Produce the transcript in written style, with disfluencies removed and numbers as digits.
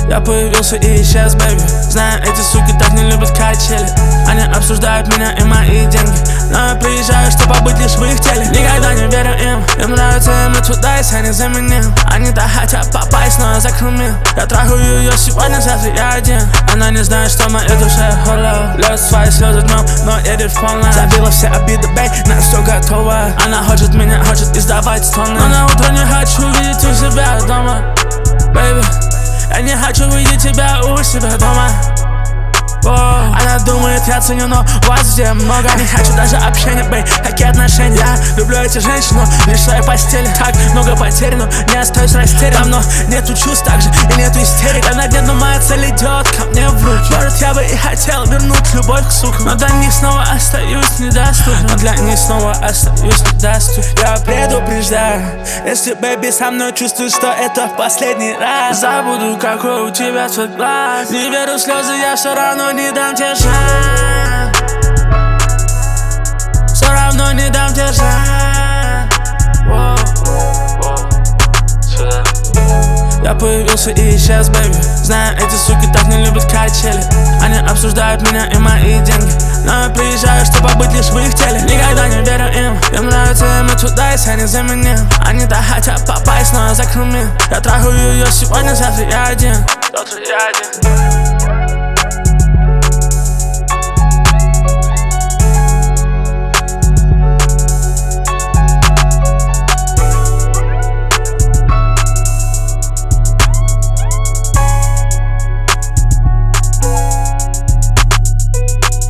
Я появился и исчез, бэйби. Знаю, эти суки так не любят качели. Они обсуждают меня и мои деньги, но я приезжаю, чтобы побыть лишь в их теле. Никогда не верю им, им нравится мерчендайз, я не заменим. Они-то хотят попасть, но я закрумил. Я трахаю ее сегодня, завтра я один. Она не знает, что в моей душе холо. Льет свои слезы днем, но едет в полночь. Забила все обиды, бэй, на все готово. Она хочет меня, хочет издавать стоны, но на утро не хочу видеть у себя дома, бэйби. Я не хочу видеть тебя у себя дома. Она думает, я ценю, но вас где много. Не хочу даже общения, бэй, какие отношения. Я люблю эти женщины, лишь в своей постели. Так много потерь, но не остаюсь растерянным. Но нету чувств также и нету истерик. Я на дне, но моя цель идет ко мне в руки. Может, я бы и хотел вернуть любовь к сукам, но для них снова остаюсь недоступен. Я предупреждаю, если бэби со мной чувствуешь, что это в последний раз. Забуду, какой у тебя цвет глаз. Не верю в слезы, я все равно не дам тебе шанс. Все равно не дам тебе шанс. Я появился и исчез, бэйби. Знаю, эти суки так не любят качели. Они обсуждают меня и мои деньги, но я приезжаю, чтобы побыть лишь в их теле. Никогда не верю им, им нравится мерчендайз, я не заменим. Они-то хотят попасть, но я закрумил. Я трахаю ее сегодня, завтра я один.